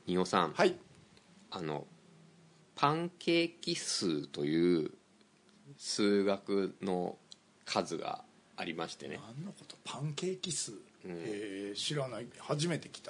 仁尾さん、 はい。 パンケーキ数という数学の数がありましてね。 何のこと？パンケーキ数、知らない。初めて来た。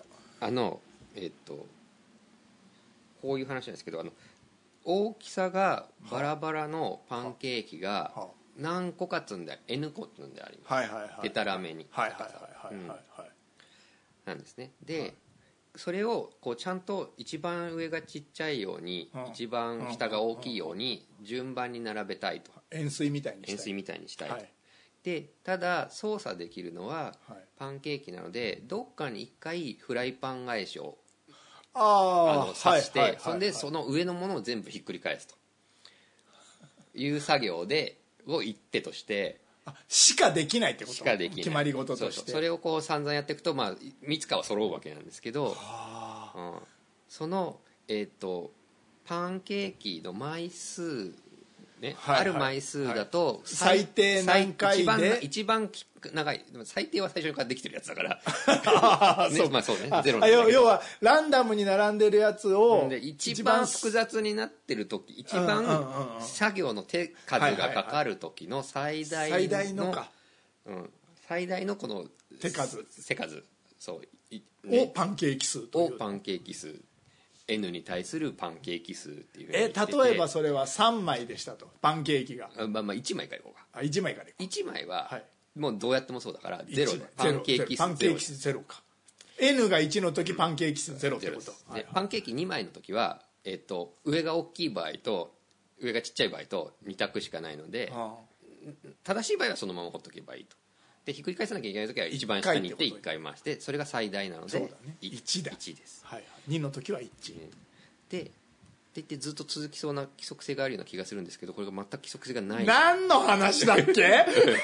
こういう話なんですけど、大きさがバラバラのパンケーキが何個か積んで N 個積んであります。 はいはいはい。 でたらめに。 はいはいはいはいはい。 なんですね。で、それをこうちゃんと一番上がちっちゃいように、一番下が大きいように順番に並べたいと。 円錐みたいにしたい。 円錐みたいにしたいと。でただ操作できるのはパンケーキなので、どっかに一回フライパン返しを刺して、そんでその上のものを全部ひっくり返すという作業を一手としてしかできないってこと？ しかできない決まり事として。 それをこう散々やっていくと、いつかは揃うわけなんですけど、そのパンケーキの枚数ね、ある枚数だと最低何回で一番長い。最低は最初からできてるやつだからそうね、ゼロなんだけど、 要はランダムに並んでるやつを一番複雑になってる時、一番作業の手数がかかる時の最大のこの手数そうをパンケーキ数というをパンケーキ数N に対するパンケーキ数っていう。 例えばそれは3枚でしたと、パンケーキが。 1枚からいこうか。 1枚からいこう。 1枚はもうどうやってもそうだからゼロで、パンケーキ数ゼロか。N が1の時パンケーキ数ゼロってこと。 でパンケーキ2枚の時は、上が大きい場合と上がちっちゃい場合と2択しかないので、正しい場合はそのままほっとけばいいと。でひっくり返さなきゃいけない時は一番下に行って1回回して、それが最大なのでそうだね、1だ。 1です、 2の時は1 で言ってずっと続きそうな規則性があるような気がするんですけど、これが全く規則性がない。 何の話だっけ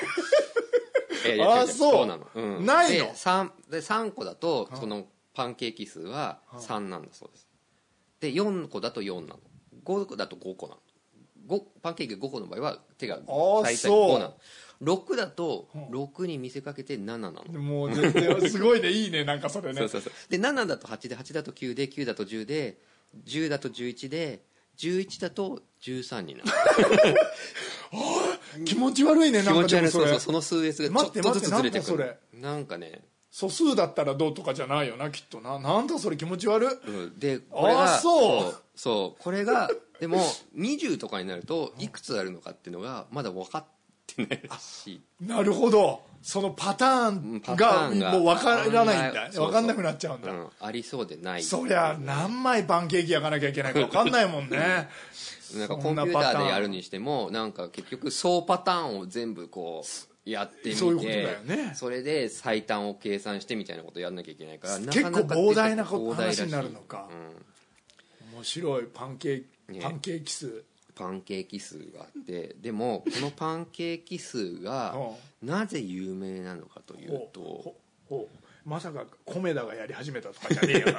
そうなの、 ないの。 で 3個だとそのパンケーキ数は3なんだそうです。で4個だと4なの、5個だと5個なの。パンケーキ5個の場合は手が最大5なの。6だと6に見せかけて7なの。 もう全然すごいね。いいね、なんかそれね。 そうで7だと8で、8だと9で、9だと10で、10だと11で、11だと13になる気持ち悪いね。なんかでもそれその数列がちょっとずつずれてくる。なんかね、 素数だったらどうとかじゃないよな、きっとな。なんだそれ、気持ち悪い。 でこれがそうこれがでも20とかになるといくつあるのかっていうのがまだ分かってないらしい。 なるほど。そのパターンがもう分からないんだ。分かんなくなっちゃうんだ。 ありそうでない。 そりゃ何枚パンケーキ焼かなきゃいけないか分かんないもんね。 なんかコンピューターでやるにしても、なんか結局総パターンを全部こうやってみて、 そういうことだよね。 それで最短を計算してみたいなことをやらなきゃいけないから、 結構膨大な話になるのか。面白い。パンケーキ数。 パンケーキ数があって、でもこのパンケーキ数がなぜ有名なのかというと、 まさか米田がやり始めたとかじゃねえよ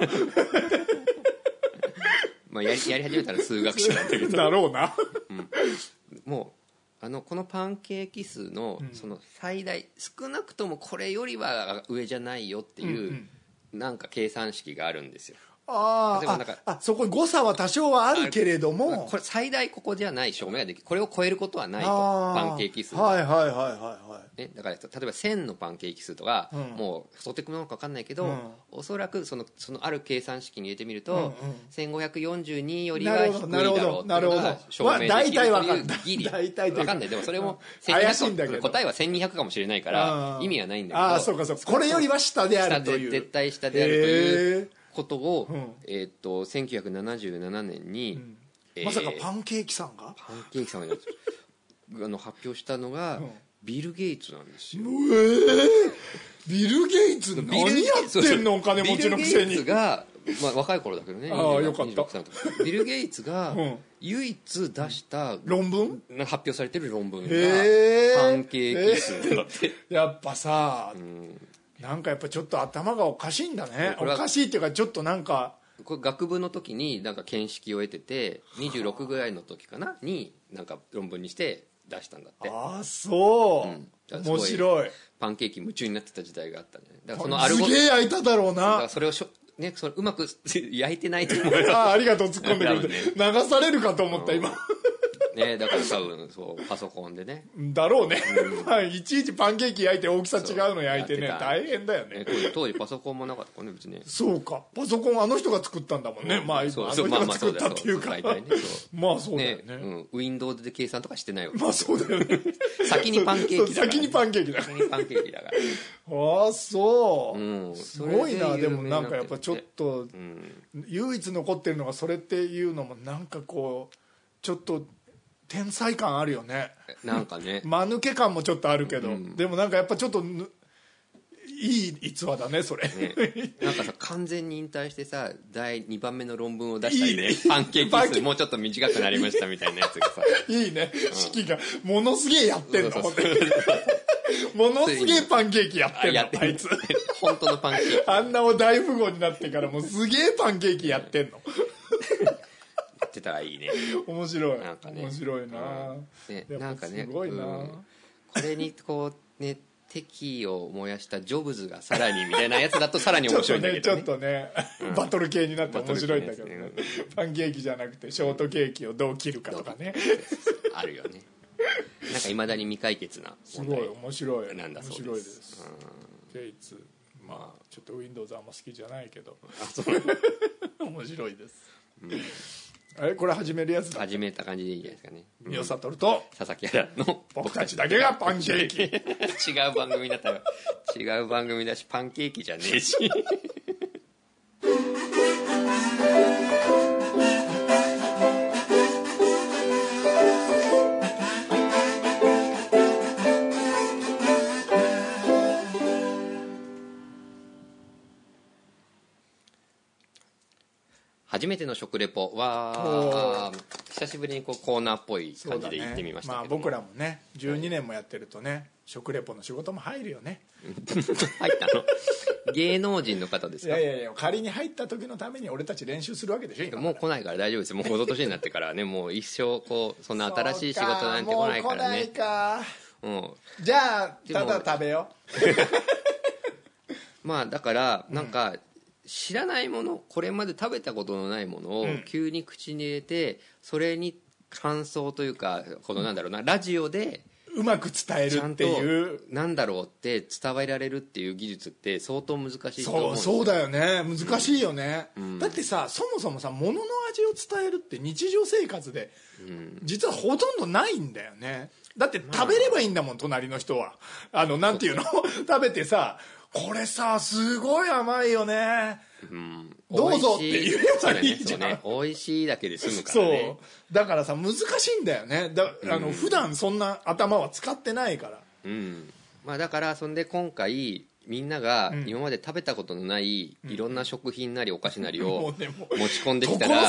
な。 やり始めたら数学者なんだけどだろうな、 もうこのパンケーキ数のその最大、少なくともこれよりは上じゃないよっていうなんか計算式があるんですよ。 そこに誤差は多少はあるけれども、 これ最大ここじゃない証明ができる。これを超えることはないと。パンケーキ数、だから例えば1000のパンケーキ数とか、もう相当なのか分かんないけど、おそらくそのある計算式に入れてみると、1542よりは低いだろうっていうのが証明できるというギリ分かんない。でもそれも怪しいんだけど、 答えは1200かもしれないから意味はないんだけど、 これよりは下であるという、 絶対下であるということを、1977年に、 まさかパンケーキさんが発表したのが、ビル・ゲイツなんですよ。 ビル・ゲイツ何やってんの、お金持ちのくせに。 ビル・ゲイツが、若い頃だけどね、 よかった。 ビル・ゲイツが唯一出した論文、 発表されてる論文がパンケーキ数だって。 やっぱさ、なんかやっぱちょっと頭がおかしいんだね。おかしいっていうか、ちょっとなんかこれ学部の時になんか見識を得てて、26ぐらいの時かなになんか論文にして出したんだって。 そう、面白い。 パンケーキ夢中になってた時代があったんだよね。だからそのアルゴリズムすげえ焼いただろうな。 だからそれをね、それうまく焼いてないと思うありがとう突っ込んでくれて、ね、流されるかと思った今ね、だから多分そうパソコンでねだろうね、まあ、いちいちパンケーキ焼いて大きさ違うの焼いてね大変だよね。 当時パソコンもなかったからね別に。 そうか、パソコンあの人が作ったんだもんね、まああの人が作ったっていうか、まあそうだよね、 Windows で計算とかしてないわけ。 まあそうだよね先にパンケーキだから、 先にパンケーキだからああそう、すごいな。でもなんかやっぱちょっと、唯一残ってるのがそれっていうのもなんかこうちょっと天才感あるよね。 なんかね間抜け感もちょっとあるけど、でもなんかやっぱちょっといい逸話だねそれ、 ね、なんかさ完全に引退してさ第2番目の論文を出したりね、パンケーキ数もうちょっと短くなりましたみたいなやつがさいいね、式がものすげえやってんのものすげえパンケーキやってんのあいつ本当のパンケーキあんな大富豪になってからもうすげえパンケーキやってんのやってたらいいね。 面白い、 なんかね、 面白いな、 ね、なんかねすごいな、 これにこうね敵を燃やしたジョブズがさらにみたいなやつだとさらに面白いんだけどねちょっとね、バトル系になって面白いんだけどね、パンケーキじゃなくてショートケーキをどう切るかとかねあるよね。なんかいまだに未解決な問題、すごい面白い、 なんだそうです。 面白いです。ゲイツ、まあちょっと Windows あんま好きじゃないけど面白いです、これ始めるやつだ。 始めた感じでいいじゃないですかね。 三代悟と佐々木原の僕たちだけがパンケーキ違う番組だったら違う番組だしパンケーキじゃねえし初めての食レポは久しぶりにこうコーナーっぽい感じで行ってみましたけど、 まあ、僕らもね12年もやってるとね食レポの仕事も入るよね入ったの芸能人の方ですか。 いや仮に入った時のために俺たち練習するわけでしょ。今もう来ないから大丈夫です。もうこの年になってからねもう一生こうそんな新しい仕事なんて来ないからね。もう来ないか、 じゃあただ食べようまあだからなんか、知らないものこれまで食べたことのないものを急に口に入れて、それに感想というかこのなんだろうなラジオでうまく伝えるっていうなんだろうって伝えられるっていう技術って相当難しいと思うんですよ。 そうだよね、難しいよね、だってさそもそもさ物の味を伝えるって日常生活で、実はほとんどないんだよね。だって食べればいいんだもん、隣の人はなんていうの食べてさこれさすごい甘いよね、どうぞって言えばいいじゃん、 ね、美味しいだけで済むからね。 そうだからさ難しいんだよね。普段そんな頭は使ってないから、 まあ、だからそんで今回みんなが今まで食べたことのないいろんな食品なりお菓子なりを持ち込んできたら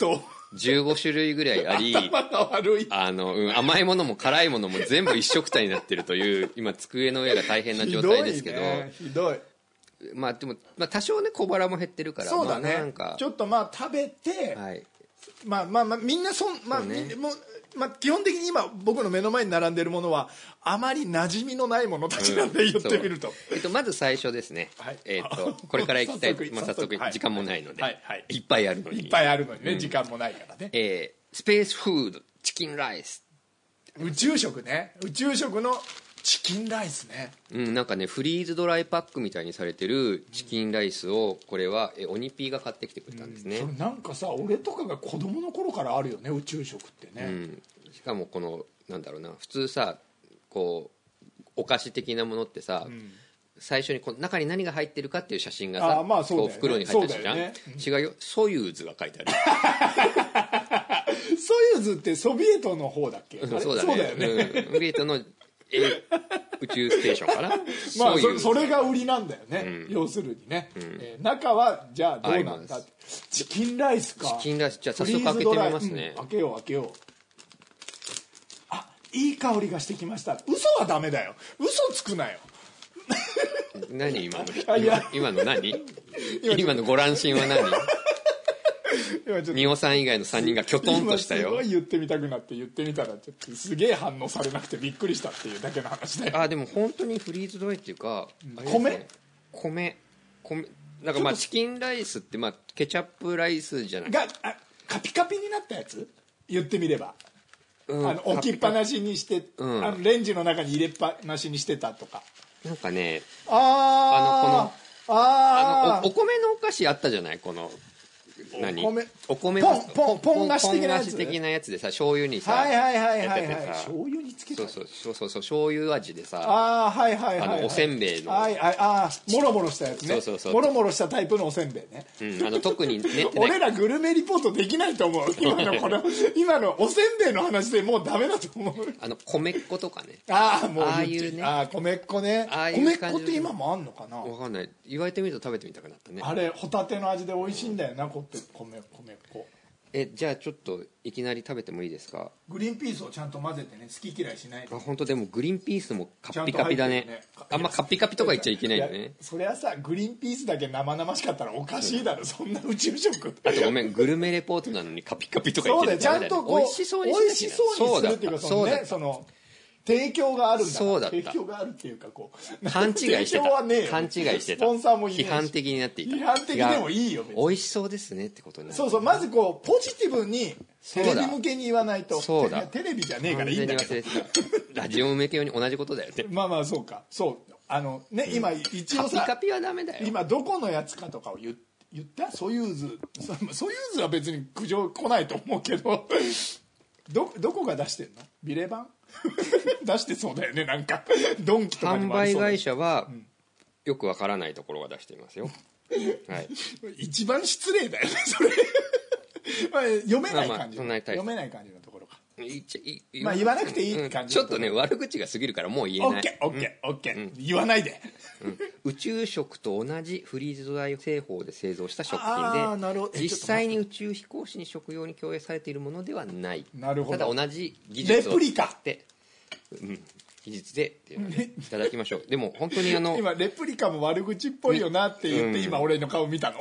15種類ぐらいあり頭が悪い甘いものも辛いものも全部一緒くたになってるという今机の上が大変な状態ですけど、 ひどい。 まあでも、多少ね小腹も減ってるからそうだね、 なんかちょっとまあ食べて、まあみんな基本的に今僕の目の前に並んでるものはあまり馴染みのないものたちなんで、言ってみると、 まず最初ですね、これから行きたい早速時間もないので、いっぱいあるのにね、時間もないからね、 スペースフードチキンライス、 宇宙食ね、宇宙食のチキンライスね、 なんかねフリーズドライパックみたいにされてるチキンライスをこれはオニピーが買ってきてくれたんですね、 なんかさ俺とかが子供の頃からあるよね宇宙食ってね、 しかもこのなんだろうな普通さこうお菓子的なものってさ、最初にこの中に何が入ってるかっていう写真がさ、こう袋に入ってるじゃん、違うよ、ソユーズが書いてあるソユーズってソビエトの方だっけ。 そうだね、ソビエトの宇宙ステーションかなまあそれが売りなんだよね、要するにね、中はじゃあどうなんだって。チキンライスか。 チキンライス、じゃあ早速開けてみますね、 開けよう。あ、いい香りがしてきました。嘘はダメだよ、嘘つくなよ何今の何今のご乱心は何美穂さん以外の3人がきょとんとしたよ。 すごい言ってみたくなって言ってみたらちょっとすげえ反応されなくてびっくりしたっていうだけの話で。 でも本当にフリーズドライっていうか、 米なんかまあチキンライスってまあケチャップライスじゃないカピカピになったやつ言ってみれば、置きっぱなしにして、レンジの中に入れっぱなしにしてたとか。 なんかねこのお米のお菓子あったじゃない、このお米ポン菓子的なやつでさ、醤油にさ、 はい醤油につけた、 そう醤油味でさ、おせんべいのもろもろしたやつね、もろもろしたタイプのおせんべいね、 特にね俺らグルメリポートできないと思う、今のおせんべいの話でもうダメだと思う。 米っ子とかね、 もうああいうね、 米っ子ね、米っ子って今もあんのかな、 分かんない、言われてみると食べてみたくなったね。 あれホタテの味で美味しいんだよな、米っ子。 じゃあちょっといきなり食べてもいいですか。 グリーンピースをちゃんと混ぜてね、好き嫌いしないで。 本当でもグリーンピースもカッピカピだね。あんまカッピカピとか言っちゃいけないよね。 そりゃさ、グリーンピースだけ生々しかったらおかしいだろ、そんな宇宙食。 あとごめん、グルメレポートなのにカピカピとか言ってそうだよ、ちゃんとこう美味しそうにするっていうか、その提供があるんだ。 そうだった。 提供があるっていうか、こう勘違いしてた。勘違いしてた。 スポンサーもいないし批判的になっていた。 批判的でもいいよ、別に美味しそうですねってことになる。 そうまずこうポジティブにテレビ向けに言わないと。 そうだ。 テレビじゃねえからいいんだけど。 完全に忘れてた。ラジオ向けに同じことだよね。 まあそうか。そうね、今一応さ、 カピカピはダメだよ。 今どこのやつかとかを言ったソユーズは別に苦情来ないと思うけど、どこが出してんの？ビレバン出してそうだよね、なんかドンキとかにもありそうだ。 販売会社はよくわからないところが出していますよ。はい。 一番失礼だよね、それ。読めない感じ。読めない感じのところか。言わなくていい感じ。 ちょっとね、悪口が過ぎるからもう言えない。 オッケー。言わないで。 宇宙食と同じフリーズドライ製法で製造した食品で、実際に宇宙飛行士に食用に供与されているものではない。 なるほど。 ただ同じ技術を使って、技術でっていうのね、いただきましょう。でも本当に今レプリカも悪口っぽいよなって言って、今俺の顔見たの。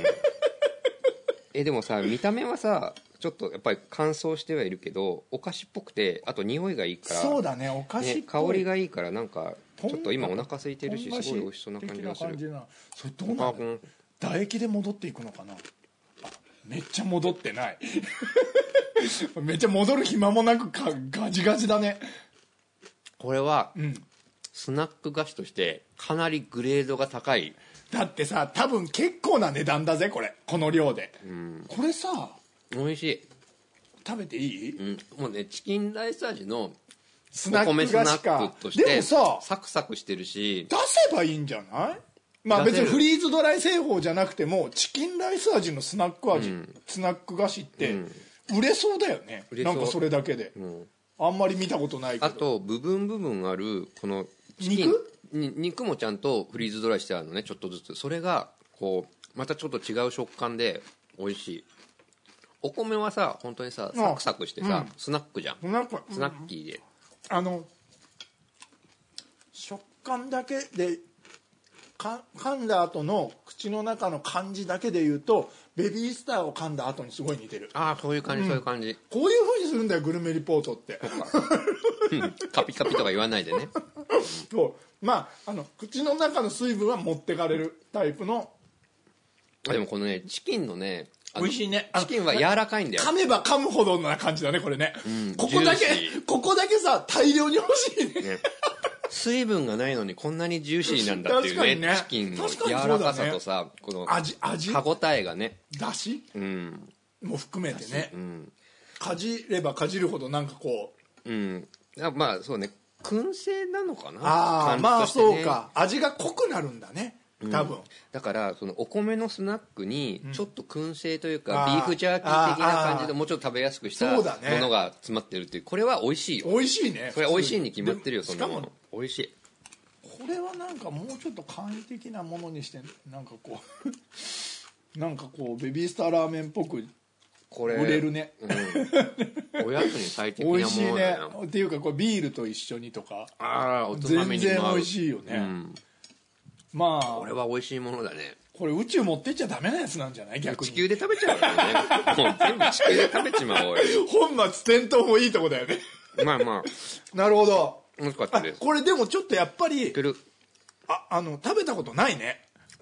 でもさ、見た目はさ、ちょっとやっぱり乾燥してはいるけどお菓子っぽくて、あと匂いがいいから、 そうだね、お菓子っぽい、 香りがいいから、なんかちょっと今お腹空いてるし、すごい美味しそうな感じがする。 それどうなの？唾液で戻っていくのかな。めっちゃ戻ってないめっちゃ戻る暇もなくガジガジだね。 これは、スナック菓子としてかなりグレードが高い。 だってさ、多分結構な値段だぜ、この量で。これさ、 美味しい。 食べていい？ もうね、チキンライス味のスナック菓子か。 としてでもさ、 サクサクしてるし、 出せばいいんじゃない？まあ別にフリーズドライ製法じゃなくてもチキンライス味のスナック味、スナック菓子って売れそうだよね。なんかそれだけで、あんまり見たことないけど。 あと部分あるこのチキン肉もちゃんとフリーズドライしてあるのね、ちょっとずつ。それがこうまたちょっと違う食感で美味しい。お米はさ、本当にさ、サクサクしてさ、スナックじゃん。スナッキーで。 食感だけで噛んだ後の口の中の感じだけで言うと、ベビースターを噛んだ後にすごい似てる。 そういう感じ、そういう感じ。 こういう風にするんだよ、グルメリポートって。 カピカピとか言わないでね。 そうまあ口の中の水分は持ってかれるタイプの。 でもこのね、チキンのね、 美味しいね。 チキンは柔らかいんだよ。 噛めば噛むほどな感じだね、これね。ここだけさ、大量に欲しいね。 水分がないのにこんなにジューシーなんだっていうね。チキンの柔らかさとさ、この歯応えがね。 だしも含めてね。かじればかじるほどなんかこう。 まあそうね、燻製なのかな。 まあそうか。味が濃くなるんだね。多分だからそのお米のスナックにちょっと燻製というか、ビーフジャーキー的な感じでもうちょっと食べやすくしたものが詰まってるっていう。これは美味しいよ。 美味しいね。 これ美味しいに決まってるよ。そんなもの美味しい。 これはなんかもうちょっと簡易的なものにして、なんかこうベビースターラーメンっぽく売れるね。 おやつに最適なものだよ。美味しいね。 っていうかこれビールと一緒にとかおつまみにも全然美味しいよね。まあこれは美味しいものだね。 これ宇宙持ってっちゃダメなやつなんじゃない？逆に地球で食べちゃうからね。もう全部地球で食べちまおうよ。 本末転倒もいいとこだよね。 まあなるほど。 美味しかったです。 これでもちょっとやっぱり食べたことないね。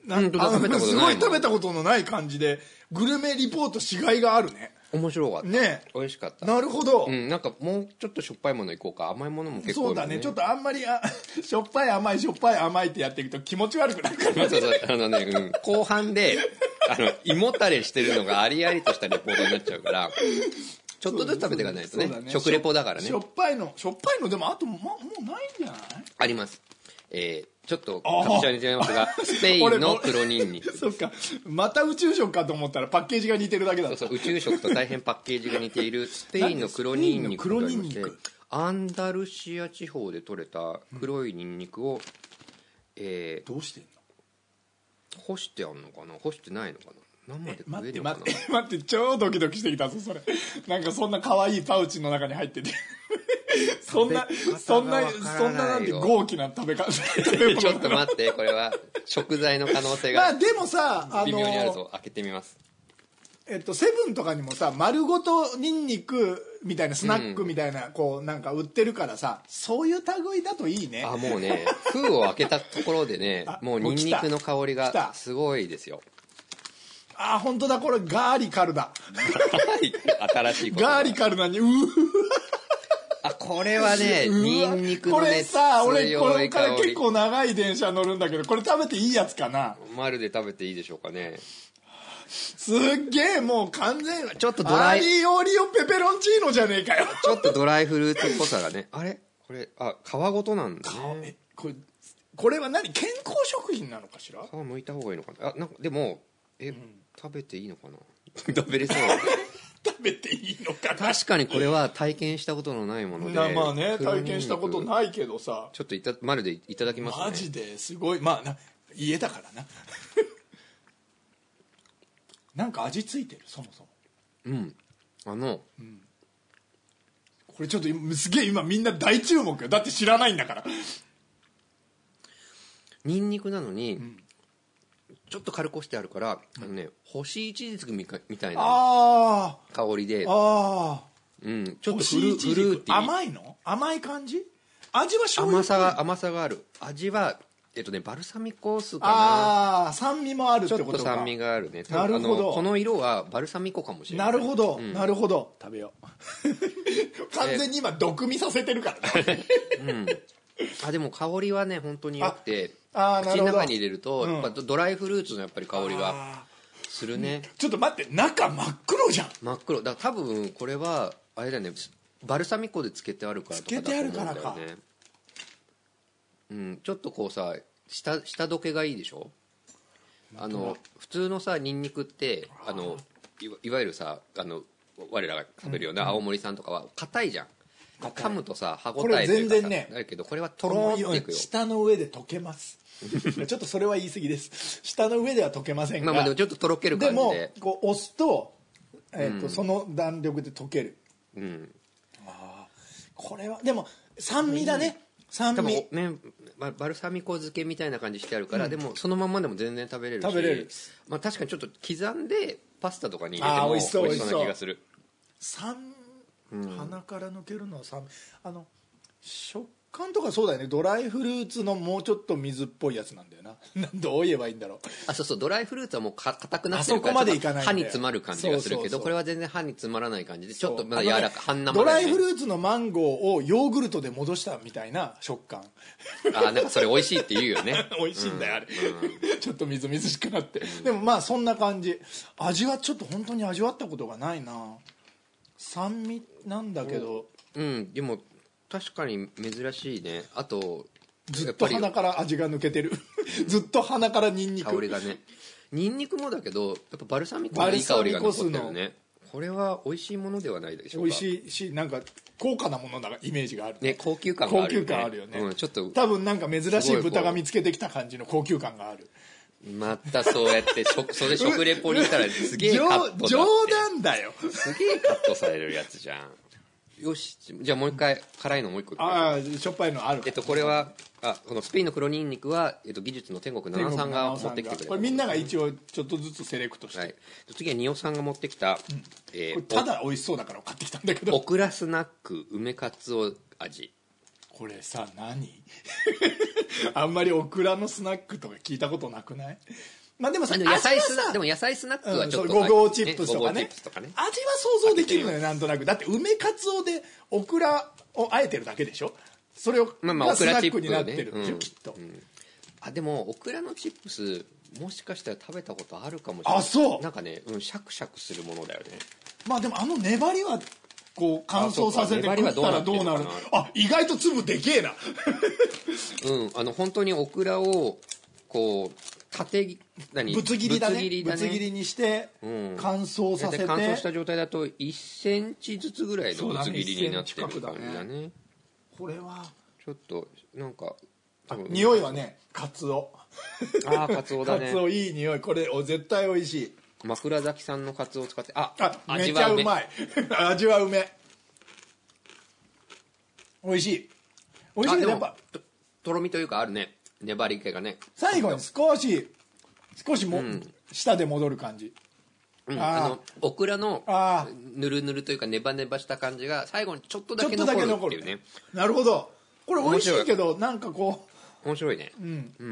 すごい食べたことのない感じでグルメリポートしがいがあるね。 面白かったね。 美味しかった。 なるほど。 なんかもうちょっとしょっぱいものいこうか。甘いものも結構、 そうだね。ちょっとあんまりしょっぱい甘いしょっぱい甘いってやっていくと気持ち悪くなるからそう後半で胃もたれしてるのがありありとしたレポートになっちゃうからちょっとずつ食べていかないとね。食レポだからね。 しょっぱいのでもあともうないんじゃない？ あります。ちょっとカプチャーに違いますがスペインの黒ニンニクそっか、また宇宙食かと思ったらパッケージが似てるだけだった。 そう宇宙食と大変パッケージが似ているスペインの黒ニンニクとありまして、アンダルシア地方で採れた黒いニンニクを、 どうしてんの？ 干してあんのかな、干してないのかな、生で食えるのかな。 待って超ドキドキしてきたぞそれ。なんかそんな可愛いパウチの中に入っててそんななんて豪気な食べ方ちょっと待って、これは食材の可能性がまあでもさ微妙にあるぞ。開けてみます。 セブンとかにもさ丸ごとニンニクみたいなスナックみたいな、こうなんか売ってるからさ、そういう類だといいね。 もうね封を開けたところでねもうニンニクの香りがすごいですよ。 本当だ、これガーリカルだ新しいガーリカルなにこれはねニンニクのね、 これさ俺これから結構長い電車乗るんだけど、これ食べていいやつかな？ 丸で食べていいでしょうかね。 すっげえもう完全ちょっとドライアリオリオペペロンチーノじゃねえかよちょっとドライフルーツっぽさがねあれこれ皮ごとなんだね。 これは何、健康食品なのかしら？ 皮剥いた方がいいのかな。なんかでも食べていいのかな食べれそう食べていいのかな。 確かにこれは体験したことのないもので、 まあね体験したことないけどさ、 ちょっと丸でいただきますね。 マジですごい。家だからななんか味ついてるそもそも。これちょっとすげえ今みんな大注目よ。だって知らないんだから。 ニンニクなのに、ちょっと軽く押してあるから干しイチジクみたいな香りで、ちょっとフルーティー。 甘いの？甘い感じ？味は醤油甘さがある。味はバルサミコ酢かな。 酸味もあるってことか。 ちょっと酸味があるね。 なるほど。 この色はバルサミコかもしれない。 なるほど、なるほど。食べよう完全に今毒味させてるからねでも香りはね本当に良くて、 口の中に入れると、やっぱドライフルーツのやっぱり香りがするね。 ちょっと待って、中真っ黒じゃん。 真っ黒だから多分これはあれだよね、バルサミコでつけてあるからとかだと思うんだよね。つけてあるからか。ちょっとこうさ下溶けがいいでしょ。普通のさニンニクっていわゆるさ我らが食べるような青森産とかは硬いじゃん。噛むとさ歯応えというかさだけど、これはとろーっていくよ。 舌の上で溶けますちょっとそれは言い過ぎです。舌の上では溶けませんが、 でもちょっととろける感じで、 でもこう押すと、その弾力で溶ける。これはでも酸味だね。酸味ね、バルサミコ漬けみたいな感じしてあるから、でもそのまんまでも全然食べれるし、 食べれる。 確かにちょっと刻んでパスタとかに入れても美味しそうな気がする。 鼻から抜けるのは酸味。食感とかそうだよね。ドライフルーツのもうちょっと水っぽいやつなんだよなどう言えばいいんだろう。 そうドライフルーツはもう硬くなってるから歯に詰まる感じがするけど、これは全然歯に詰まらない感じでちょっとまだ柔らか半生ドライフルーツのマンゴーをヨーグルトで戻したみたいな食感。 なんかそれ美味しいって言うよね美味しいんだよあれ、ちょっとみずみずしくなって、でもそんな感じ。味はちょっと本当に味わったことがないな。酸味なんだけど、 でも確かに珍しいね。あとずっと鼻から味が抜けてるずっと鼻からニンニク香りがね。ニンニクもだけどやっぱバルサミコのいい香りが残ってるね。これは美味しいものではないでしょうか。 美味しいし、なんか高価なものなイメージがあるね。高級感があるよね。 高級感あるよね、 ちょっと多分なんか珍しい豚が見つけてきた感じの高級感がある。 またそうやってそれ食レポにしたらすげえカット冗談だよすげえカットされるやつじゃん。よし、じゃあもう一回辛いのもう一個。 しょっぱいのある。 これはこのスペインの黒ニンニクは技術の天国7さんが持ってきてくれた。 これみんなが一応ちょっとずつセレクトして、 次は仁尾さんが持ってきた、 これただ美味しそうだから買ってきたんだけど、 オクラスナック梅かつお味。 ここれさ何あんまりオクラのスナックとか聞いたことなくない？まあでもさ、 でも野菜スナックはちょっと、 ゴゴーチップスとかね、 ゴゴーチップスとかね、 味は想像できるのよ、なんとなく。だって梅かつおでオクラをあえてるだけでしょ。それを、 オクラチップになってるでしょ、きっと。 でもオクラのチップスもしかしたら食べたことあるかもしれない。 あ、そう。 なんかね、シャクシャクするものだよね。 まあでも粘りはこう乾燥させて食ったらどうなる？あ、意外と粒でけえな。 本当にオクラをこうぶつ切りだね。ぶつ切りにして乾燥させて、 乾燥した状態だと1センチずつぐらいのぶつ切りになってる感じだね。 これはちょっとなんか匂いはね、カツオ。 カツオだね。 カツオいい匂い。これ絶対美味しい。 枕崎さんのカツオを使って、 めっちゃうまい。味はうめ。美味しい。美味しいね。やっぱとろみというかあるね、粘り気がね。 最後に少しも、舌で戻る感じ。 オクラのぬるぬるというかネバネバした感じが最後にちょっとだけ残るっていうね。 なるほど。これ美味しいけど、なんかこう面白いね。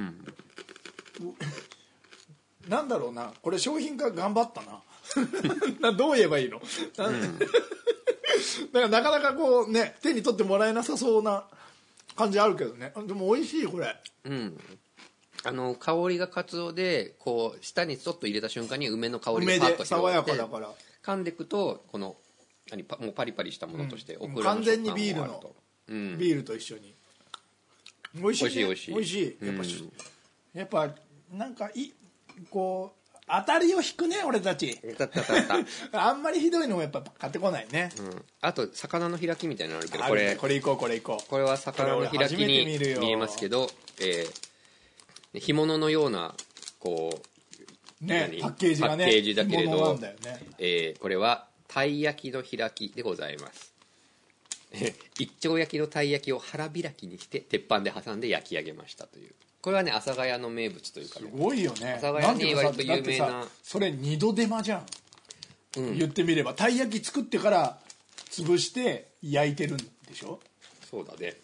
なんだろうな、これ商品化頑張ったな。どう言えばいいの？だからなかなかこうね、手に取ってもらえなさそうな感じあるけどね。でも美味しいこれ。 香りがカツオでこう舌にちょっと入れた瞬間に梅の香りがパッと広がって、 爽やかだから噛んでいくとこのもうパリパリしたものとしてオクラの完全にビールと一緒に美味しいね。 美味しい。 やっぱなんかこう当たりを引くね、俺たち。あんまりひどいのもやっぱ買ってこないね。 あと魚の開きみたいなのあるけど、 これいこう。これは魚の開きに見えますけど、干物のようなこうね、パッケージがね、 パッケージだけれど、 ね、 これはたい焼きの開きでございます。一丁焼きのたい焼きを腹開きにして鉄板で挟んで焼き上げましたという。これはね、阿佐ヶ谷の名物というかね、 すごいよね。 阿佐ヶ谷に割と有名な、 それ二度手間じゃん、言ってみれば。たい焼き作ってから潰して焼いてるんでしょ。 そうだね、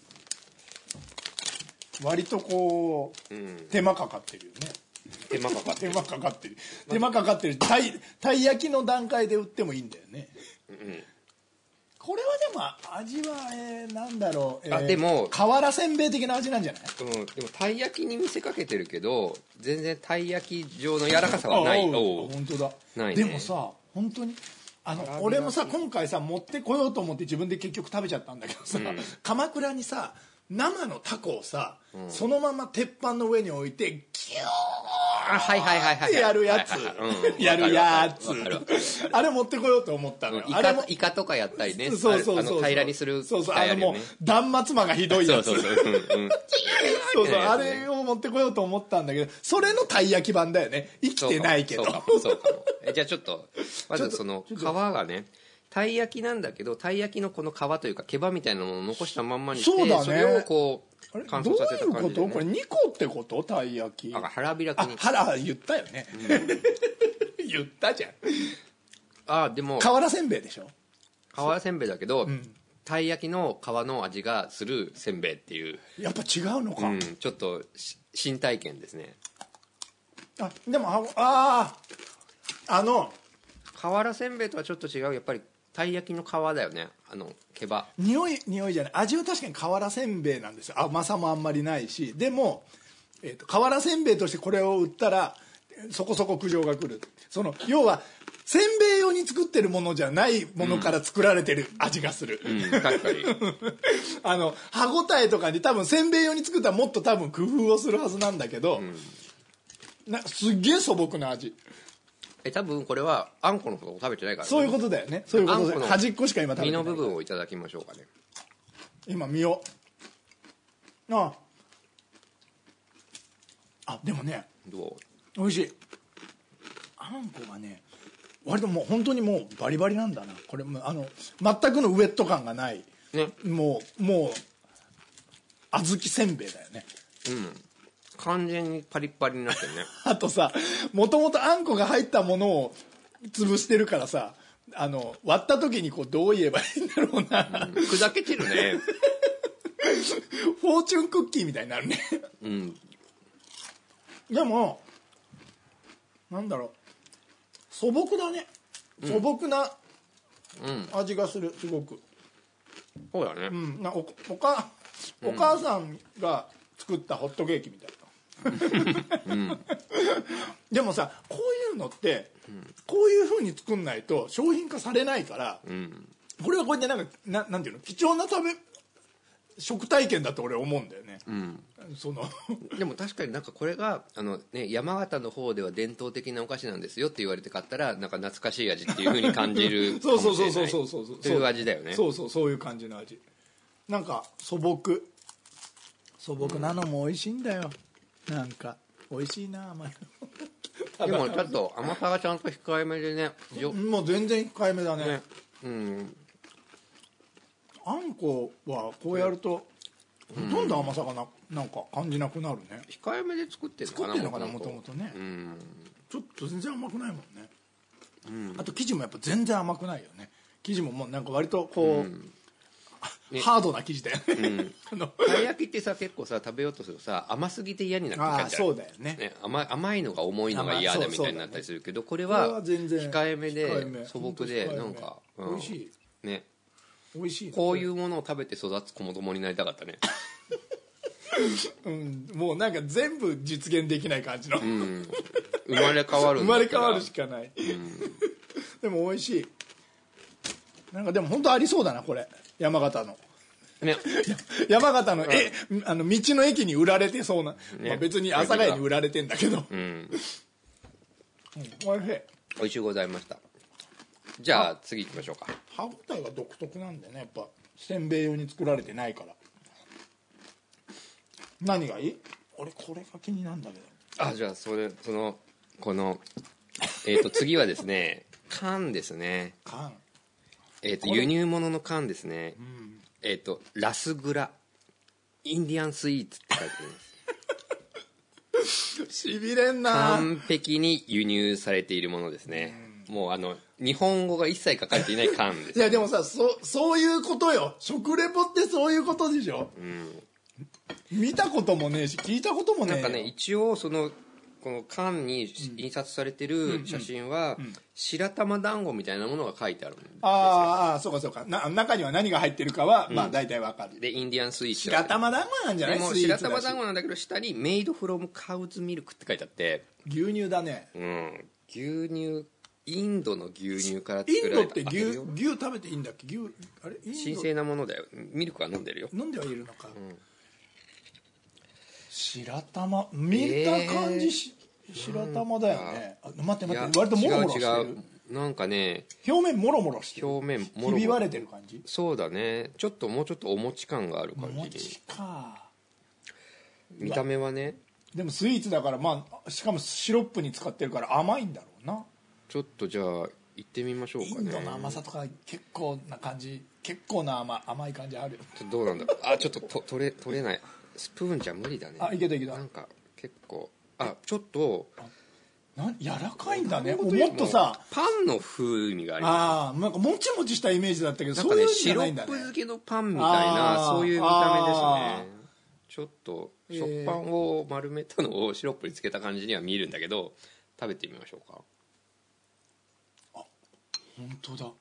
割とこう、手間かかってるよね。手間かかってる。たい焼きの段階で売ってもいいんだよね。これはでも味は、なんだろう、 でも瓦せんべい的な味なんじゃない？ でもたい焼きに見せかけてるけど全然たい焼き状の柔らかさはない。 本当だ。ないね。でもさ、本当に俺もさ、今回さ持ってこようと思って自分で結局食べちゃったんだけどさ、鎌倉にさ生のタコをさ、そのまま鉄板の上に置いてギューってやるやつ、あれ持ってこようと思ったのよ。 イカとかやったりね、 そう平らにする機械あるよね。 断末魔がひどいやつ、あれを持ってこようと思ったんだけど、それのたい焼き版だよね。生きてないけど。 そうかも。じゃあちょっとまずその皮がね、たい焼きなんだけど、たい焼きのこの皮というか毛羽みたいなものを残したまんまにして、それをこう乾燥させた感じで、ね。どういうこと？これ2個ってこと？たい焼き。 腹開きに。 腹言ったよね。言ったじゃん。でも瓦せんべいでしょ。 瓦せんべいだけど、たい焼きの皮の味がするせんべいっていう。 やっぱ違うのか。 ちょっと新体験ですね。 でも瓦せんべいとはちょっと違う、やっぱりたい焼きの皮だよね、毛羽。 匂いじゃない、味は確かに瓦せんべいなんですよ。甘さもあんまりないし、でも瓦せんべいとしてこれを売ったらそこそこ苦情が来る。要はせんべい用に作ってるものじゃないものから作られてる味がする。 確かに。 歯ごたえとかに多分せんべい用に作ったらもっと多分工夫をするはずなんだけど、すっげえ素朴な味。 多分これはあんこのことを食べてないから、ね、 そういうことだよね。そういうことで端っこしか今食べてない。 身の部分をいただきましょうかね。 今身をでもね、 どう美味しい。あんこがね割ともう本当にもうバリバリなんだな。これ全くのウエット感がない、ね、もう小豆せんべいだよね。 完全にパリッパリになってるね。 あとさ、もともとあんこが入ったものを潰してるからさ、割った時にこうどう言えばいいんだろうな、 砕けてるね。 フォーチュンクッキーみたいになるね。でもなんだろう、素朴だね。素朴な味がする、すごく。 そうだね。 お母さんが作ったホットケーキみたいな。でもさ、こういうのってこういう風に作んないと商品化されないから、これはこれでなんていうの、貴重な食体験だと俺思うんだよね。 でも確かになんかこれが山形の方では伝統的なお菓子なんですよって言われて買ったらなんか懐かしい味っていう風に感じるかもしれない。そういう味だよね。 そういう感じの味。なんか素朴なのも美味しいんだよ。なんか美味しいな、甘いでもちょっと甘さがちゃんと控えめでね。 もう全然控えめだね。あんこはこうやるとほとんど甘さがなんか感じなくなるね。 控えめで作ってるのかな、もともとね。ちょっと全然甘くないもんね。あと生地もやっぱ全然甘くないよね。生地ももうなんか割とこう、ハードな生地だよね。 たい焼きってさ、結構さ食べようとするとさ甘すぎて嫌になってきちゃう。 そうだよね。 甘いのが重いのが嫌だみたいになったりするけど、これは控えめで素朴でなんか美味しいね。 美味しい。 こういうものを食べて育つ子供になりたかったね。 もうなんか全部実現できない感じの。 生まれ変わるしかない。でも美味しい。なんかでも本当ありそうだな、これ山形の。山形の道の駅に売られてそうな、別に阿佐ヶ谷に売られてんだけど。おいしい。 美味しゅうございました。じゃあ次行きましょうか。 歯応えが独特なんだよね、やっぱせんべい用に作られてないから。何がいい？俺これが気になるんだけど。 じゃあこの次はですね缶ですね。 缶。 輸入物の缶ですね。ラスグラインディアンスイーツって書いてあります。 しびれんな。 完璧に輸入されているものですね。もう日本語が一切書かれていない缶です、ね。 いやでもさ、そういうことよ。食レポってそういうことでしょ。見たこともねえし聞いたこともねえ。 なんかね、一応この缶に印刷されてる写真は白玉団子みたいなものが書いてあるんですよ。 そうか中には何が入ってるかはまあ大体わかる。 でインディアンスイーツ白玉団子なんじゃない？ でも白玉団子なんだけど下にメイドフロムカウズミルクって書いてあって、 牛乳だね。 牛乳、インドの牛乳から作られた。 インドって牛食べていいんだっけ？あれ神聖なものだよ。ミルクは飲んでるよ。 飲んではいるのか。白玉見た感じ白玉だよね。待って割とモロモロしてる。 違うなんかね表面モロモロしてる。 表面モロモロひび割れてる感じ。 そうだね。もうちょっとお餅感がある感じ。 お餅か。 見た目はね。 でもスイーツだからしかもシロップに使ってるから甘いんだろうな。 ちょっとじゃあ行ってみましょうかね。 インドの甘さとか結構な感じ、結構な甘い感じあるよ。 どうなんだろう。ちょっと取れない。スプーンじゃ無理だね。 いけた。 なんか結構ちょっと柔らかいんだね。もっとさパンの風味があります。 なんかもちもちしたイメージだったけど、 なんかねシロップ漬けのパンみたいなそういう見た目ですね。ちょっと食パンを丸めたのをシロップにつけた感じには見えるんだけど、食べてみましょうか。 本当だ。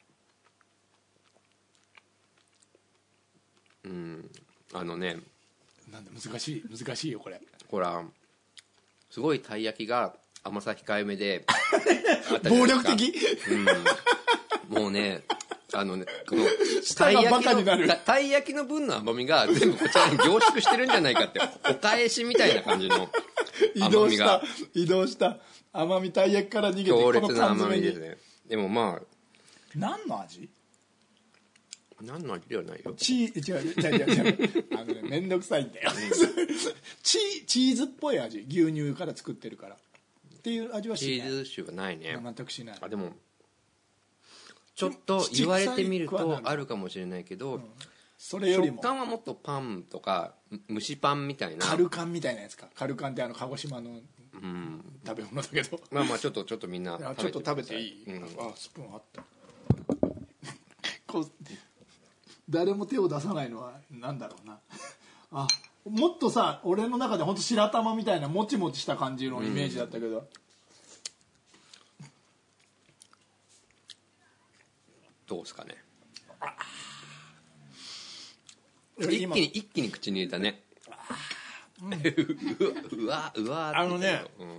なんだ難しいよこれ。 ほらすごいたい焼きが甘さ控えめで暴力的。 もうねこの舌がバカになる。 たい焼きの分の甘みが全部こちらに凝縮してるんじゃないかってお返しみたいな感じの甘みが移動した甘み、たい焼きから逃げて強烈な甘みですね。でも何の味？ 何の味ではないよ。 違うめんどくさいんだよ。チーズっぽい味、牛乳から作ってるからっていう味はしない。 チーズ臭はないね。 全くしない。 でもちょっと言われてみるとあるかもしれないけど、 それよりも食感はもっとパンとか蒸しパンみたいな。 カルカンみたいなやつか。カルカンって鹿児島の食べ物だけど、 ちょっとみんなちょっと食べていい？スプーンあった。誰も手を出さないのはなんだろうな。 あ、もっとさ俺の中で本当白玉みたいなもちもちした感じのイメージだったけど、 どうですかね。一気に口に入れたね。うわあのね、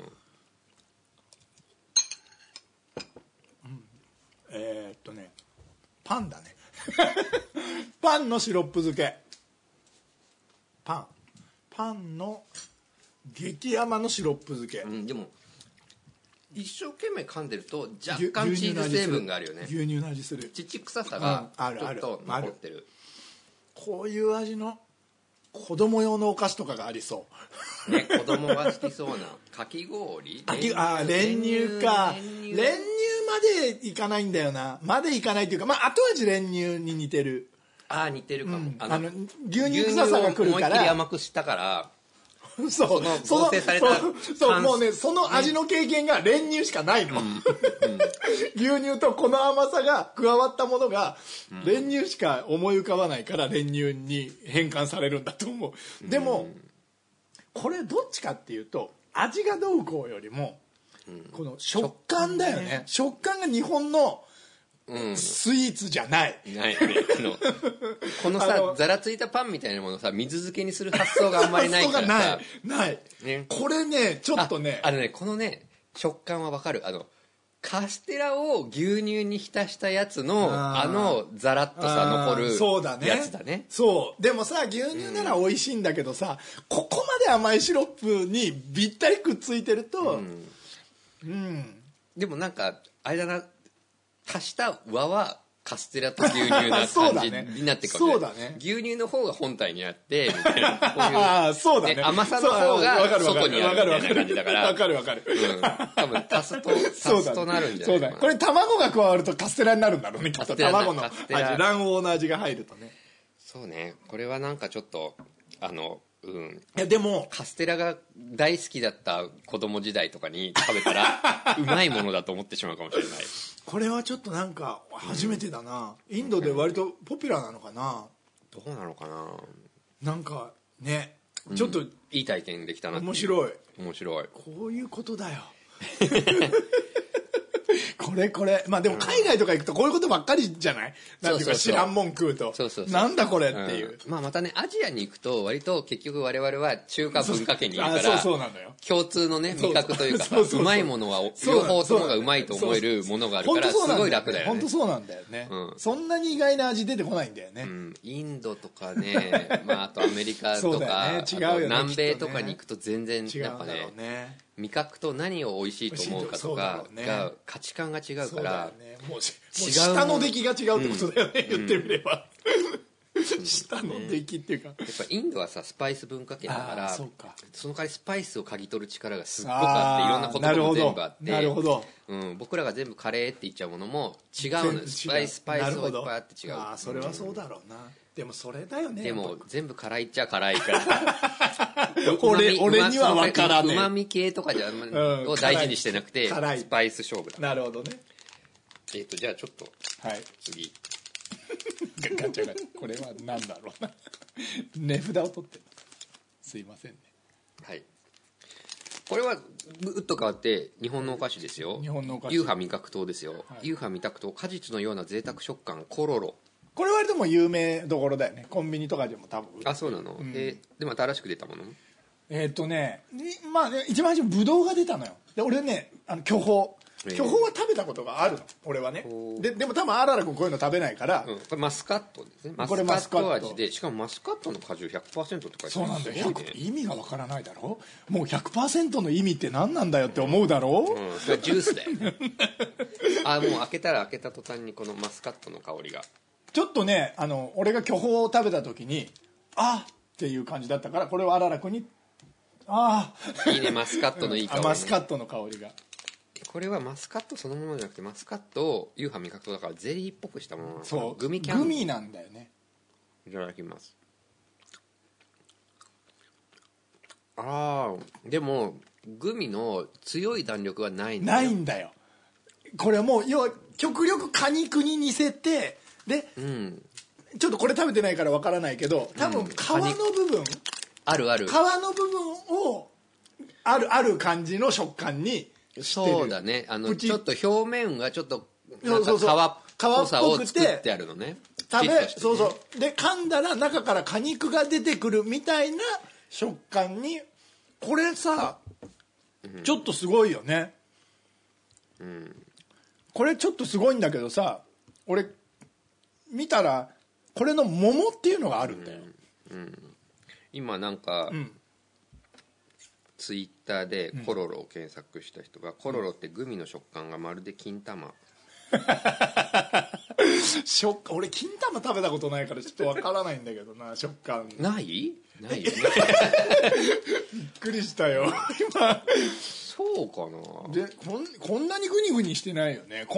パンだねパンのシロップ漬け、パンの激甘のシロップ漬け、 でも一生懸命噛んでると若干チーズ成分があるよね。 牛乳の味する。 乳臭さがちょっと残ってる。 こういう味の子供用のお菓子とかがありそうね、子供が好きそうなかき氷、 練乳か。練乳までいかないんだよな。までいかないっていうか、まあ後味練乳に似てる。 似てるかも。 牛乳臭さがくるから、 思いっきり甘くしたからそう、合成されたそうもうね、その味の経験が練乳しかないの、牛乳とこの甘さが加わったものが練乳しか思い浮かばないから練乳に変換されるんだと思う。でもこれどっちかっていうと味がどうこうよりもこの食感だよね。食感が日本のスイーツじゃないね。このさざらついたパンみたいなものをさ水漬けにする発想があんまりないからさない、ね、これねちょっとねこのね食感はわかる。カステラを牛乳に浸したやつのザラッとさ残るやつだね。 そうでもさ牛乳なら美味しいんだけどさ、ここまで甘いシロップにびったりくっついてるとでもなんかあれだな、足した和はカステラと牛乳な感じになってくる。 そうだね。 牛乳の方が本体にあってみたいな、こういうそうだね。 甘さの方が外にあるみたいな感じだから。 わかる。 多分足すとなるんじゃないかな。 これ卵が加わるとカステラになるんだろうね。きっと卵の味、卵黄の味が入るとね。 そうね。これはなんかちょっといやでもカステラが大好きだった子供時代とかに食べたらうまいものだと思ってしまうかもしれない。 これはちょっとなんか初めてだな。インドで割とポピュラーなのかな。 どうなのかな。 なんかね、ちょっといい体験できたなって。 面白い。 こういうことだよこれまあでも海外とか行くとこういうことばっかりじゃない。なんていうか知らんもん食うとなんだこれっていう、 まあねアジアに行くと割と結局我々は中華文化圏にいるからそうなのよ。 共通のね味覚というかうまいものは両方ともがうまいと思えるものがあるからすごい楽だよね。 本当そうなんだよね。そんなに意外な味出てこないんだよね。 インドとかねあとアメリカとか南米とかに行くと全然やっぱね味覚と何を美味しいと思うかとかが価値観が違うから、 もう舌の出来が違うってことだよね、言ってみれば舌の出来っていうか、やっぱインドはさスパイス文化圏だからその代わりスパイスを嗅ぎ取る力がすっごくあっていろんな言葉も全部あって、 なるほど、 僕らが全部カレーって言っちゃうものも違うの。スパイスがいっぱいあって違う。 それはそうだろうな。でもそれだよね。 でも全部辛いっちゃ辛いから俺には分からねえ。 うまみ系とかを大事にしてなくてスパイス勝負だ。 なるほどね。 じゃあちょっと次ガチャガチャ。これは何だろうな値札を取ってすいませんね。 はい、これはうっと変わって日本のお菓子ですよ。 日本のお菓子、 ユーハ味覚糖ですよ。ユーハ味覚糖果実のような贅沢食感コロロ。 これ割ともう有名どころだよね。コンビニとかでも多分。 そうなの。でも新しく出たもの。 まあ一番最初ブドウが出たのよ。で俺ね巨峰は食べたことがあるの俺はね。でも多分あらら君こういうの食べないから、 これマスカットですね。マスカット味で、しかもマスカットの果汁 100% って書いてある。 そうなんだよ。意味がわからないだろ。もう 100% の意味って何なんだよって思うだろ。 それはジュースだよねもう開けた途端にこのマスカットの香りがちょっとね、俺が巨峰を食べた時にっていう感じだったから、これをあららくんにいいね。マスカットのいい香り、 マスカットの香りが。 これはマスカットそのものじゃなくてマスカットをユーハ味覚糖だからゼリーっぽくしたものなんです。 そうグミなんだよね。 いただきます。でもグミの強い弾力はないんだよ。これはもう要は極力果肉に似せてで、 ちょっとこれ食べてないからわからないけど、多分皮の部分、 ある皮の部分をある感じの食感にしてる。 そうだね、ちょっと表面がちょっとなんか皮っぽさを作ってあるのね。 そうそうで噛んだら中から果肉が出てくるみたいな食感に。これさ、ちょっとすごいよね。これちょっとすごいんだけどさ、俺見たらこれの桃っていうのがあるんだよ。 今なんか、ツイッターでコロロを検索した人が、コロロってグミの食感がまるで金玉俺金玉食べたことないからちょっとわからないんだけどな、食感ないよねびっくりしたよ今。 そうかな。 でこんなにグニグニしてないよね。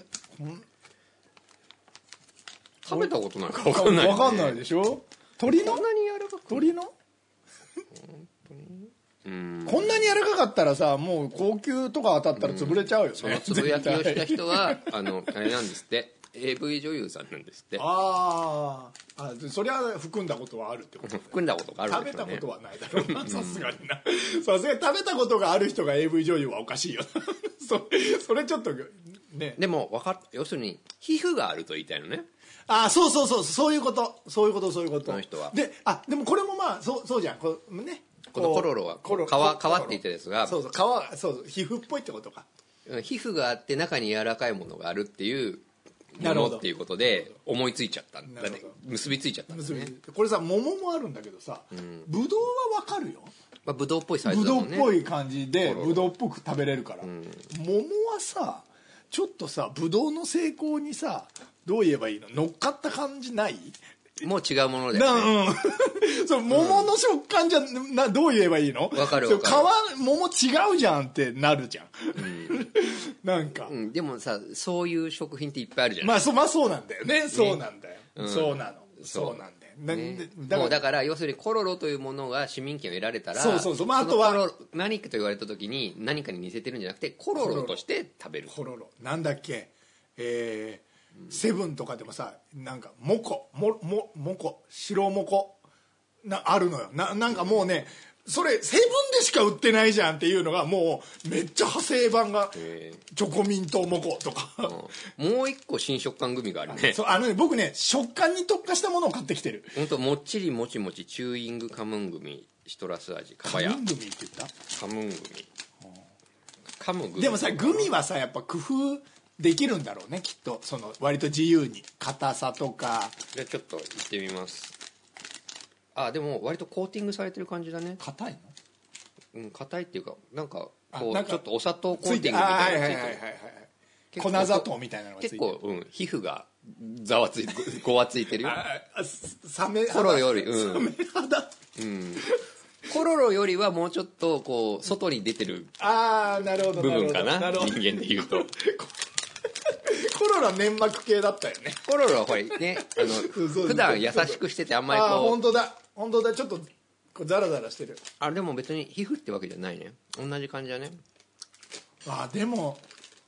食べたことないから分かんない、ね、 分かんないでしょ。鳥のこんなに柔らかく鳥のこんなに柔らかかったらさ、もう高級とか当たったら潰れちゃうよね。 そのつぶやきをした人はあれなんですって、 AV 女優さんなんですって。 そりゃ含んだことはあるってこと、 含んだことがあるんでしょうね。 食べたことはないだろうな、さすがにな。さすがに食べたことがある人が AV 女優はおかしいよそれちょっとね。 でも要するに皮膚があると言いたいのね。 そういうことその人は。 でもこれもまあそうじゃんね。 このコロロは皮って言ったですが、 そう皮膚っぽいってことか。 皮膚があって中に柔らかいものがあるっていうものっていうことで思いついちゃったんだね。結びついちゃったんですね。 これさ、桃もあるんだけどさ、ぶどうはわかるよ。 ぶどうっぽいサイズだもんね。 ぶどうっぽい感じでぶどうっぽく食べれるから。桃はさ、ちょっとさ、ぶどうの成功にさ、どう言えばいいの、乗っかった感じない？ もう違うものだよね。 そう、桃の食感じゃどう言えばいいの？ わかる。 桃違うじゃんってなるじゃん。なんか、 でもさ、そういう食品っていっぱいあるじゃん。 まあそうなんだよね。そうなんだよ。そうなんだよ。 だから要するにコロロというものが市民権を得られたら、 あとは何かと言われた時に何かに似せてるんじゃなくてコロロとして食べる。 コロロなんだっけ、セブンとかでもさ、なんかモコ白モコあるのよ。なんかもうね、それセブンでしか売ってないじゃんっていうのがもうめっちゃ派生版がチョコミントモコとか、 もう一個新食感グミがあるね。 僕ね、食感に特化したものを買ってきてる。 本当、もっちりもちもちチューイングカムングミシトラス味かばや。 カムングミって言った？ カムングミ。カムグミ。 でもさ、グミはさ、やっぱ工夫できるんだろうね、きっと。割と自由に硬さとか。 じゃあちょっといってみます。でも割とコーティングされてる感じだね。 硬いの？硬いっていうか、なんかこうちょっとお砂糖コーティングみたいなのがついてる。 粉砂糖みたいなのがついてる。 結構、皮膚がごわついてるよ。 サメ肌。 コロロより、 サメ肌。 コロロよりはもうちょっとこう外に出てる部分かな、人間でいうと。 コロロは粘膜系だったよね。 コロロはほらね、普段優しくしててあんまりこう。 本当だ、ちょっとザラザラしてる。 でも別に皮膚ってわけじゃないね。同じ感じだね。 でも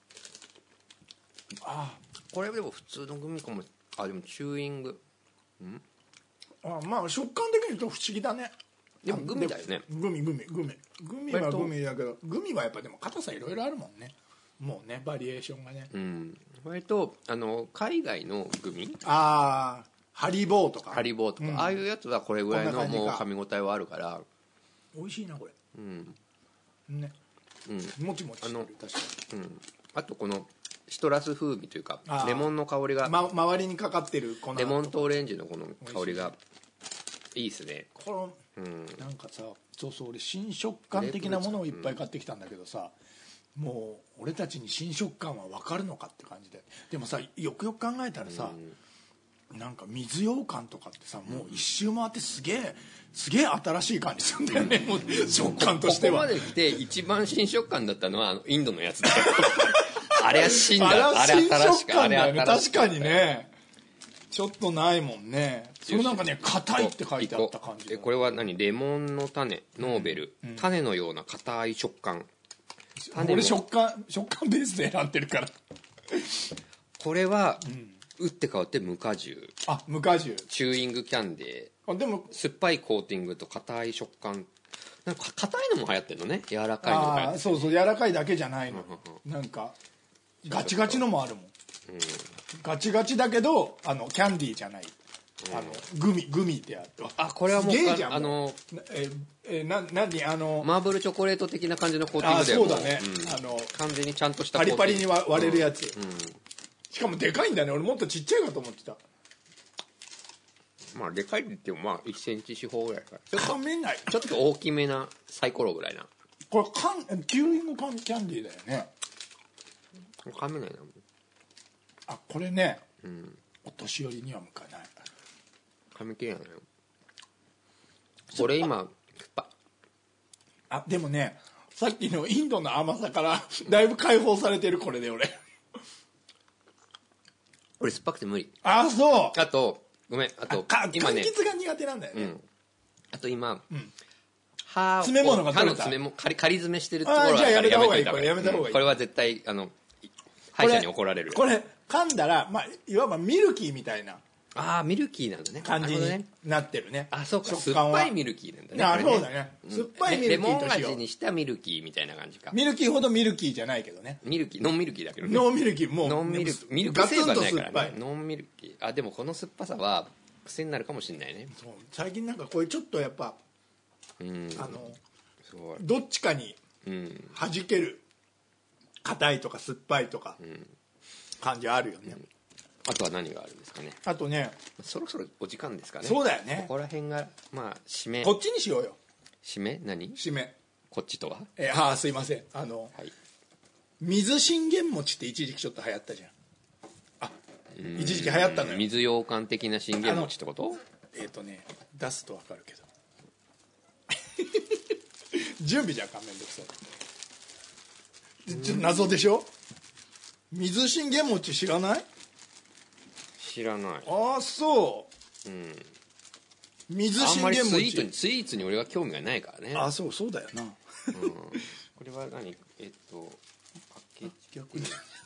これでも普通のグミかも。でもチューイング。 まあ食感的に言うと不思議だね。 でもグミだよね。 グミはグミだけど、グミはやっぱでも硬さいろいろあるもんね。もうね、バリエーションがね。 割と海外のグミ、 ハリボーとか、 ああいうやつはこれぐらいのもう噛み応えはあるから美味しいなこれ。ね、もちもちしてる。確かに。 あとこのシトラス風味というかレモンの香りが、 周りにかかってるレモンとオレンジのこの香りがいいですね。 なんかさ、俺新食感的なものをいっぱい買ってきたんだけどさ、もう俺たちに新食感は分かるのかって感じで。でもさ、よくよく考えたらさ、なんか水羊羹とかってさ、もう一周回ってすげえ新しい感じするんだよね、もう食感としては。 ここまで来て一番新食感だったのはインドのやつだよ。あれは新だ。 あれ新食感だよね。確かにね、ちょっとないもんね。それなんかね、硬いって書いてあった感じ。 これは何？レモンの種、ノーベル、種のような硬い食感。 俺食感ベースで選んでるから。 これは、 打って変わって無果汁。 無果汁。 チューイングキャンデー。 でも酸っぱいコーティングと硬い食感。なんか硬いのも流行ってるのね。柔らかいのが流行ってる。 そうそう、柔らかいだけじゃないの。なんかガチガチのもあるもん。ガチガチだけどキャンディーじゃない。グミってやつ。 これはもうすげえじゃん。 何マーブルチョコレート的な感じのコーティングでそうだね。 完全にちゃんとしたパリパリに割れるやつ。しかもでかいんだね。俺もっとちっちゃいかと思ってた。 まあでかいって言ってもまあ1センチ四方ぐらいか噛めない。 ちょっと大きめなサイコロぐらいな。 これキューイングキャンディーだよね。 噛めないな。 これね、お年寄りには向かない。 噛み切れないよ。これ今でもね、さっきのインドの甘さからだいぶ解放されてる。これで俺酸っぱくて無理。 そう。 あとごめん、 今ね、柑橘が苦手なんだよね。 あと今、 詰め物が取れた。 歯の詰め物仮詰めしてるところがじゃあやめた方がいい。これやめた方がいい。 これは絶対歯医者に怒られる。 これ噛んだらいわばミルキーみたいなミルキーなんだね。 感じになってるね。 そうか、酸っぱいミルキーなんだね。 そうだね。酸っぱいミルキーとしよう。 レモン味にしたミルキーみたいな感じか。 ミルキーほどミルキーじゃないけどね。 ノンミルキーだけどね。 ノンミルキー、もうノンミルキー、ミルク成分ないからね。ノンミルキー。でもこの酸っぱさは癖になるかもしれないね。 最近なんかこれちょっとやっぱどっちかに弾ける、硬いとか酸っぱいとか感じあるよね。 あとは何があるんですかね。 あとね、 そろそろお時間ですかね。 そうだよね。 ここら辺が締め。 こっちにしようよ。 締め締め。 こっちとはすいません。水信玄餅って一時期ちょっと流行ったじゃん。一時期流行ったのよ。 水羊羹的な信玄餅ってこと？ 出すと分かるけど準備じゃんかめんどくさい。ちょっと謎でしょ。水信玄餅知らない？ 知らない。 そう。水信玄餅。 あんまりスイーツに俺は興味がないからね。 そうだよな。 これは何？パッケージ逆に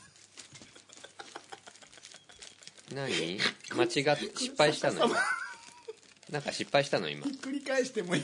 何？間違って失敗したの？なんか失敗したの今。 ひっくり返してもいい？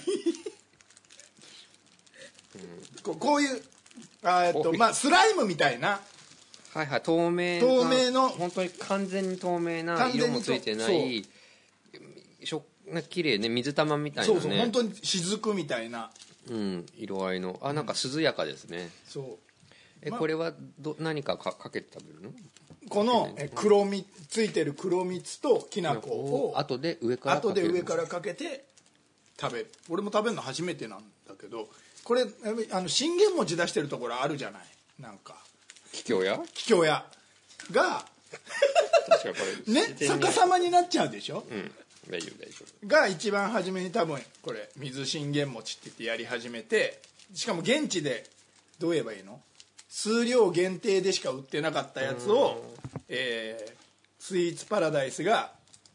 こういうスライムみたいな。透明の本当に完全に透明な色もついてない綺麗ね、水玉みたいなね。 そう本当に雫みたいな色合いのなんか涼やかですね。これは何かかけて食べるの？ このついてる黒蜜ときな粉を後で上からかけて食べる。俺も食べるの初めてなんだけど、これ信玄餅出してるところあるじゃない。なんか桔梗屋がね、逆さまになっちゃうでしょ。 大丈夫が一番初めに多分これ水信玄餅って言ってやり始めて、しかも現地でどう言えばいいの、数量限定でしか売ってなかったやつをスイーツパラダイスが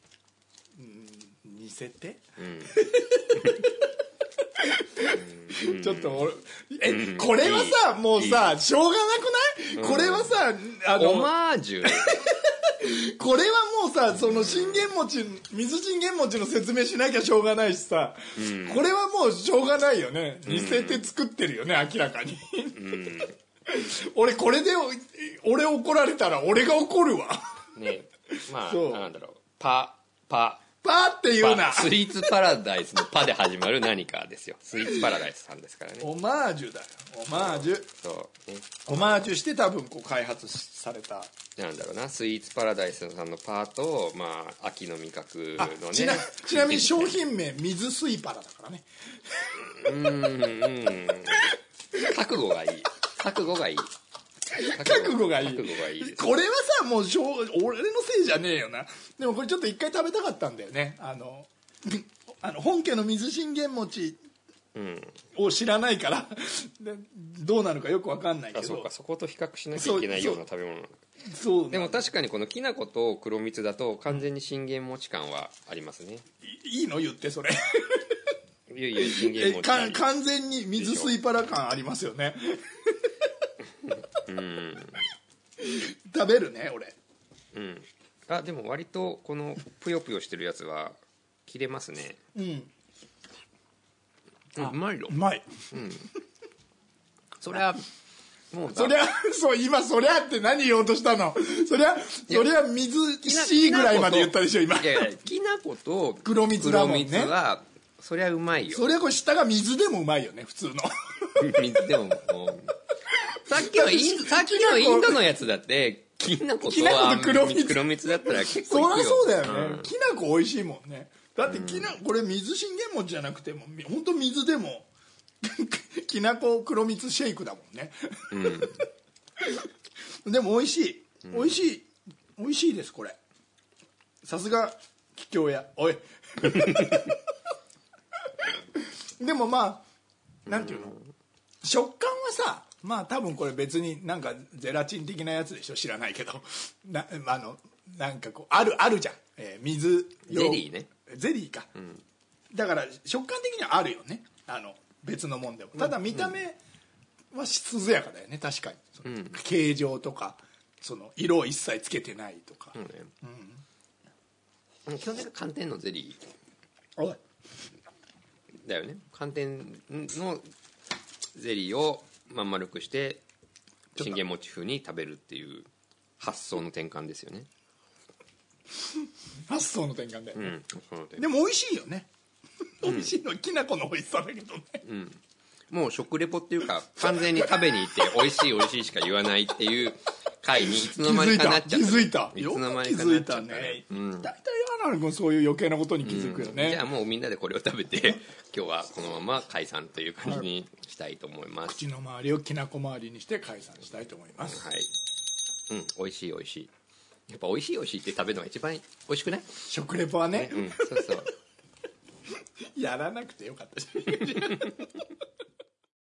似せてちょっとこれはさもうさしょうがなくない？これはさオマージュこれはもうさ、その信玄餅、水信玄餅の説明しなきゃしょうがないしさ、これはもうしょうがないよね。似せて作ってるよね、明らかに。俺これで俺怒られたら俺が怒るわ。 ね、なんだろう、パって言うな。 スイーツパラダイスのパで始まる何かですよ。スイーツパラダイスさんですからね。 オマージュだよ。オマージュ。オマージュして多分開発された。 なんだろうな、スイーツパラダイスさんのパと秋の味覚のね。 ちなみに商品名水スイパラだからね。 覚悟がいい。 覚悟がいい。これはさもう俺のせいじゃねえよな。でもこれちょっと一回食べたかったんだよね。本家の水信玄餅を知らないからどうなるかよく分かんないけど。 そうか、そこと比較しなきゃいけないような食べ物。でも確かにこのきな粉と黒蜜だと完全に信玄餅感はありますね。 いいの言ってそれ。 いや信玄餅完全に水スイパラ感ありますよね。食べるね俺。 あでも割とこのぷよぷよしてるやつは切れますね。うまいよ。 うまい。 そりゃもうそりゃそう今そりゃって何言おうとしたの。そりゃ水 C ぐらいまで言ったでしょ今。 いやきな粉と黒蜜だもんね。 黒蜜はそりゃうまいよ。 そりゃこれ下が水でもうまいよね普通の。 水でもさっきのインドのやつだってきな粉と黒蜜だったら結構いくよ。 そりゃそうだよね。きな粉美味しいもんね。だってこれ水信玄餅じゃなくても本当水でもきな粉黒蜜シェイクだもんね。でも美味しい美味しいですこれ。さすが桔梗屋おい。でもまあなんていうの食感はさまあ多分これ別になんかゼラチン的なやつでしょ知らないけどなんかこうあるじゃん、水ゼリーねゼリーか、だから食感的にはあるよね別のもんでもただ見た目は涼やかだよね確かに、形状とかその色を一切つけてないとか、 基本的に寒天のゼリおいーだよね。寒天のゼリーをまん丸くして信玄餅風に食べるっていう発想の転換ですよね。 発想の転換だよね、でも美味しいよね。美味しいのはきな粉の美味しさだけどね、 もう食レポっていうか完全に食べに行って美味しい美味しいしか言わないっていう回にいつの間にかなっちゃった。 気づいたいつの間にかなっちゃったね。大体柳君そういう余計なことに気づくよね、 じゃあもうみんなでこれを食べて今日はこのまま解散という感じにしたいと思います。 口の周りをきな粉周りにして解散したいと思います。 はい、美味しい美味しい。やっぱ美味しい美味しいって食べるのが一番美味しくない？ 食レポはね、 そうそうやらなくてよかったじゃん。